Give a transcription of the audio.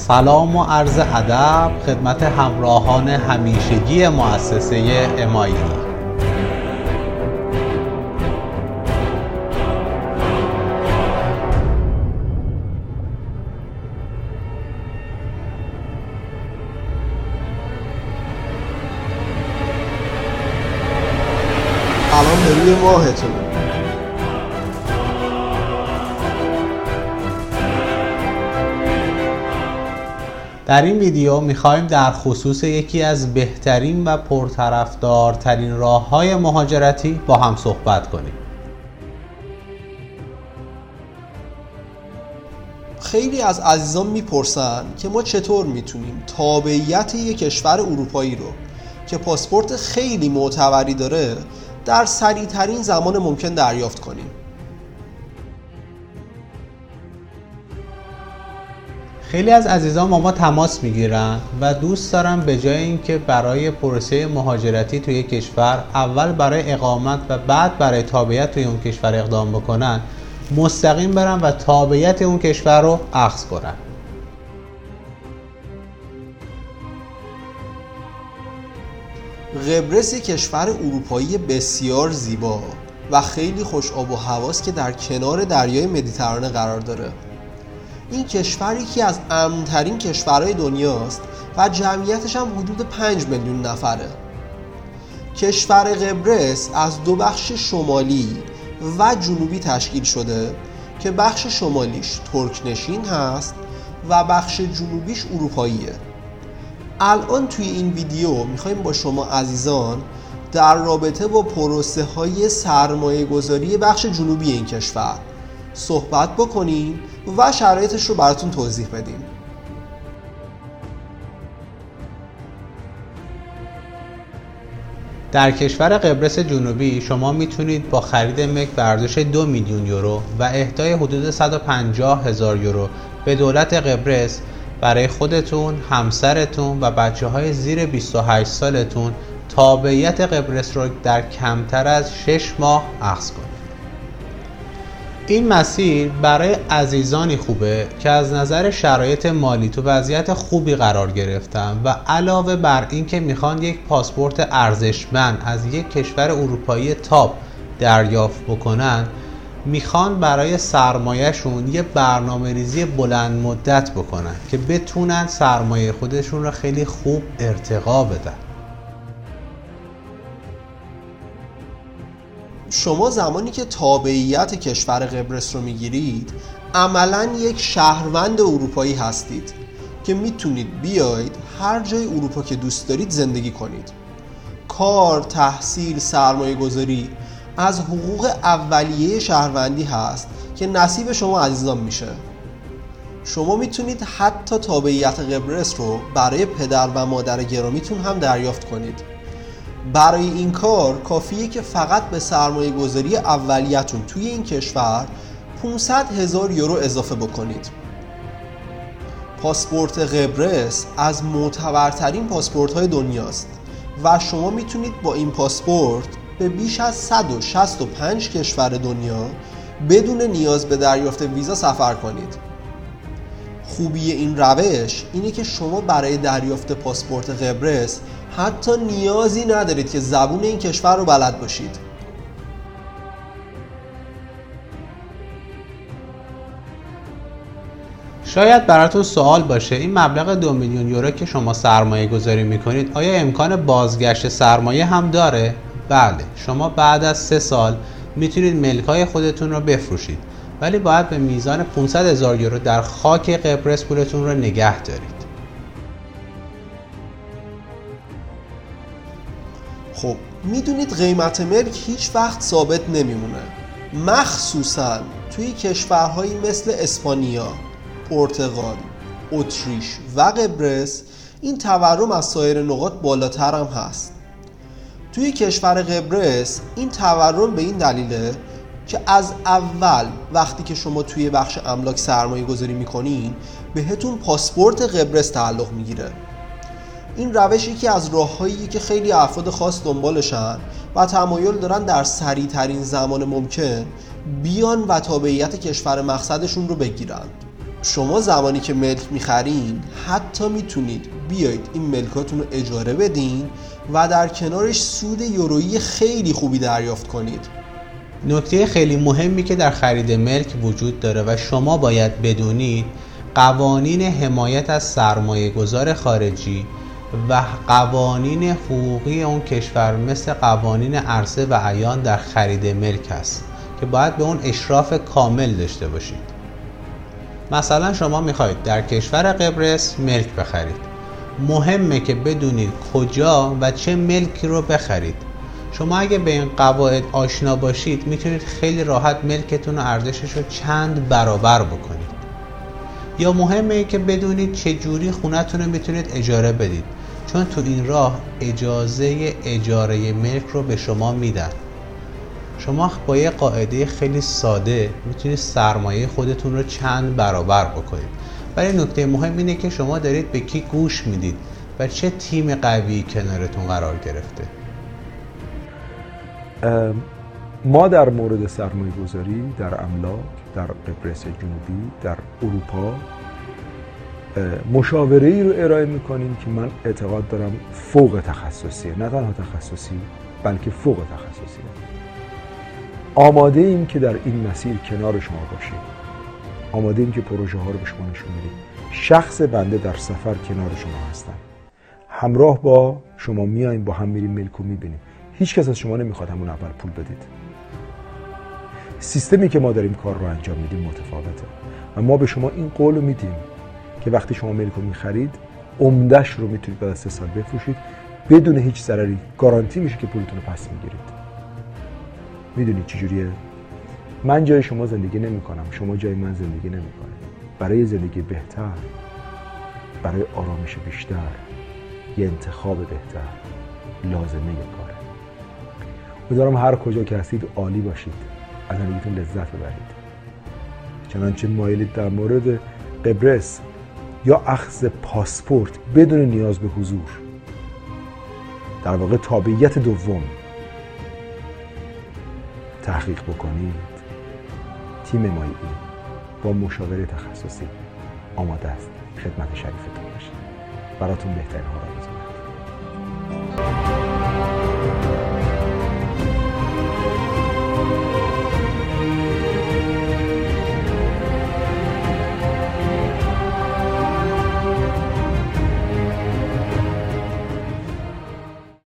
سلام و عرض ادب خدمت همراهان همیشگی مؤسسه MIE. الان به روی ماهتون. در این ویدیو میخوایم در خصوص یکی از بهترین و پرطرفدارترین راه‌های مهاجرتی با هم صحبت کنیم. خیلی از عزیزان میپرسن که ما چطور میتونیم تابعیت یک کشور اروپایی رو که پاسپورت خیلی معتبری داره در سریع‌ترین زمان ممکن دریافت کنیم. خیلی از عزیزان با ما تماس میگیرن و دوست دارن به جای اینکه برای پروسه مهاجرتی توی کشور اول برای اقامت و بعد برای تابعیت توی اون کشور اقدام بکنن، مستقیم برن و تابعیت اون کشور رو اخذ کنن. قبرس یک کشور اروپایی بسیار زیبا و خیلی خوش آب و هواست که در کنار دریای مدیترانه قرار داره. این کشور یکی از امن‌ترین کشورهای دنیاست و جمعیتش هم حدود 5 میلیون نفره. کشور قبرس از دو بخش شمالی و جنوبی تشکیل شده که بخش شمالیش ترک نشین هست و بخش جنوبیش اروپاییه. الان توی این ویدیو میخوایم با شما عزیزان در رابطه با پروسه های سرمایه گذاری بخش جنوبی این کشور صحبت بکنیم و شرایطش رو براتون توضیح بدیم. در کشور قبرس جنوبی شما میتونید با خرید یک برداشت 2 میلیون یورو و اهدای حدود 150,000 یورو به دولت قبرس برای خودتون، همسرتون و بچه‌های زیر 28 سالتون تابعیت قبرس رو در کمتر از 6 ماه اخذ کنید. این مسیر برای عزیزانی خوبه که از نظر شرایط مالی تو وضعیت خوبی قرار گرفتن و علاوه بر این که میخوان یک پاسپورت ارزشمند از یک کشور اروپایی تاپ دریافت بکنن، میخوان برای سرمایه‌شون یه برنامه ریزی بلند مدت بکنن که بتونن سرمایه خودشون رو خیلی خوب ارتقا بدن. شما زمانی که تابعیت کشور قبرس رو میگیرید عملاً یک شهروند اروپایی هستید که میتونید بیاید هر جای اروپا که دوست دارید زندگی کنید. کار، تحصیل، سرمایه گذاری از حقوق اولیه شهروندی هست که نصیب شما عزیزان میشه. شما میتونید حتی تابعیت قبرس رو برای پدر و مادر گرامیتون هم دریافت کنید. برای این کار کافیه که فقط به سرمایه گذاری اولیتون توی این کشور 500,000 یورو اضافه بکنید. پاسپورت قبرس از معتبرترین پاسپورت های دنیاست و شما میتونید با این پاسپورت به بیش از 165 کشور دنیا بدون نیاز به دریافت ویزا سفر کنید. خوبی این روش اینه که شما برای دریافت پاسپورت قبرس حتی نیازی ندارید که زبون این کشور رو بلد باشید. شاید براتون سوال باشه این مبلغ 2 میلیون یورو که شما سرمایه گذاری میکنید آیا امکان بازگشت سرمایه هم داره؟ بله، شما بعد از 3 سال میتونید ملک‌های خودتون رو بفروشید، ولی باید به میزان 500,000 یورو در خاک قبرس پولتون رو نگه دارید. خب میدونید قیمت ملک هیچ وقت ثابت نمیمونه، مخصوصاً توی کشورهایی مثل اسپانیا، پرتغال، اتریش و قبرس این تورم از سایر نقاط بالاتر هم هست. توی کشور قبرس این تورم به این دلیله که از اول وقتی که شما توی بخش املاک سرمایه گذاری میکنین بهتون پاسپورت قبرس تعلق میگیره. این روش یکی از راه‌هاییه که خیلی افراد خاص دنبالشن و تمایل دارن در سریع‌ترین زمان ممکن بیان و تابعیت کشور مقصدشون رو بگیرن. شما زمانی که ملک میخرین حتی میتونید بیایید این ملکاتون رو اجاره بدین و در کنارش سود یورویی خیلی خوبی دریافت کنید. نکته خیلی مهمی که در خرید ملک وجود داره و شما باید بدونید، قوانین حمایت از سرمایه گذار خارجی و قوانین حقوقی اون کشور مثل قوانین عرضه و عیان در خرید ملک است که باید به اون اشراف کامل داشته باشید. مثلا شما میخواید در کشور قبرس ملک بخرید، مهمه که بدونید کجا و چه ملکی رو بخرید. شما اگه به این قواعد آشنا باشید میتونید خیلی راحت ملکتون و ارزشش رو چند برابر بکنید. یا مهمه که بدونید چه جوری خونتون رو میتونید اجاره بدید، چون تو این راه اجازه اجاره ملک رو به شما میدن. شما با یه قاعده خیلی ساده میتونید سرمایه خودتون رو چند برابر بکنید. ولی نکته مهم اینه که شما دارید به کی گوش میدید و چه تیم قوی کنارتون قرار گرفته. ما در مورد سرمایه گذاری در املاک در قبرس جنوبی در اروپا مشاوره‌ای رو ارائه میکنیم که من اعتقاد دارم فوق تخصصیه، نه تنها تخصصی بلکه فوق تخصصیه. آماده ایم که در این مسیر کنار شما باشیم، آماده ایم که پروژه ها رو به شما نشون بدیم. شخص بنده در سفر کنار شما هستم، همراه با شما میایم، با هم میریم ملک رو میبینیم. هیچ کس از شما نمیخواد همون اول پول بدید. سیستمی که ما داریم کار رو انجام میدیم متفاوته و ما به شما این قول رو میدیم که وقتی شما ملک رو میخرید عمده‌اش رو میتونید بعد از 3 سال بفروشید بدون هیچ ضرری. گارانتی میشه که پولتون رو پس میگیرید. میدونید چجوریه؟ من جای شما زندگی نمیکنم، شما جای من زندگی نمیکنید. برای زندگی بهتر، برای آرامش بیشتر، یه انتخاب بهتر لازمه کاره. امیدوارم هر کجا که هستید عالی باشید، از زندگیتون لذت ببرید. چنانچه مایلید در مورد قبرس یا اخذ پاسپورت بدون نیاز به حضور، در واقع تابعیت دوم، تحقیق بکنید، تیم مایی با مشاوره تخصصی آماده است خدمت شریفتون باشه. براتون بهترین ها